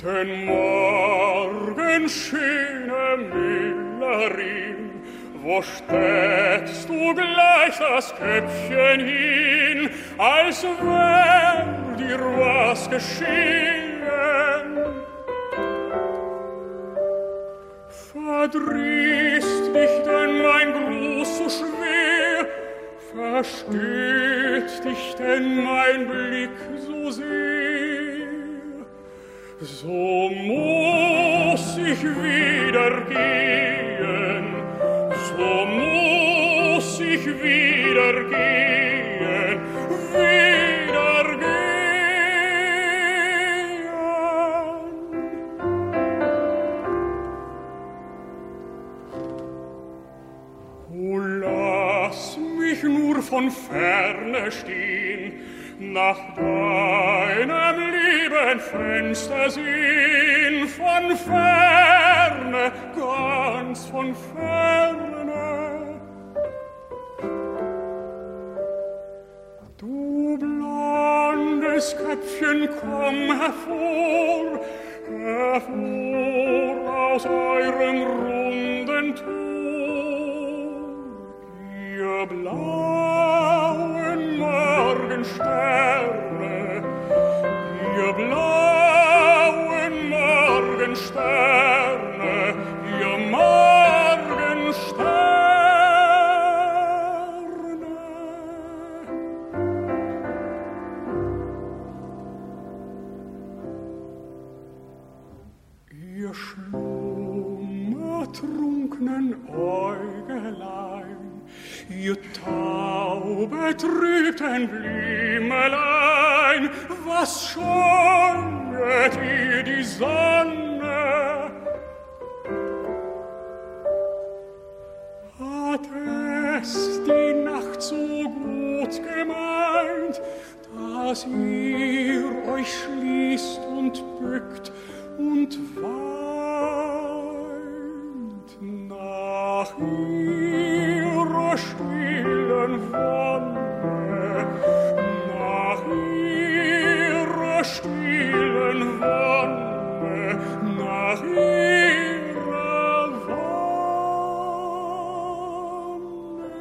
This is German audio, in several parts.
Guten Morgen, schöne Müllerin, wo steckst du gleich das Köpfchen hin, als wär dir was geschehen? Verdrießt dich denn mein Gruß so schwer? Versteht dich denn mein Blick so sehr? So muss ich wieder gehen, so muss ich wieder gehen, wieder gehen. Oh, lass mich nur von ferne stehen, nach deinem lieben Fenster sehen, von ferne, ganz von ferne. Du blondes Köpfchen, komm hervor, hervor aus eurem runden Tor, ihr blauen Morgensterne, ihr blauen Morgensterne, ihr Morgensterne. Ihr schlummertrunknen Äugelein, ihr taubetrübten Blümelein, was scheuet ihr die Sonne? Hat es die Nacht so gut gemeint, dass ihr euch schließt und bückt und weint nach ihrer stillen Wonne, nach ihrer stillen Wonne, nach ihrer Wonne.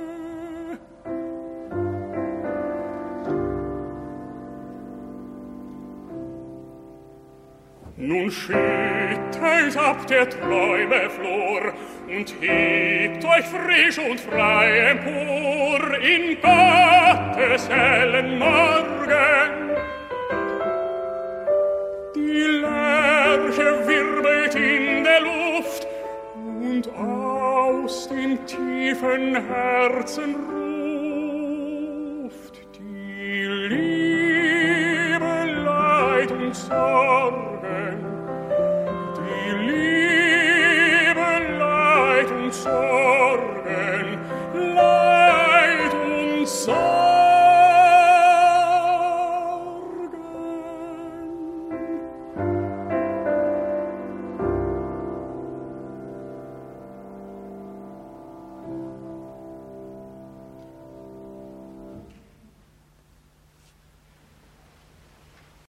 Nun schüttelt ab der Träume Flor und hebt euch frisch und frei empor in Gottes hellen Morgen. Die Lerche wirbelt in der Luft und aus dem tiefen Herzen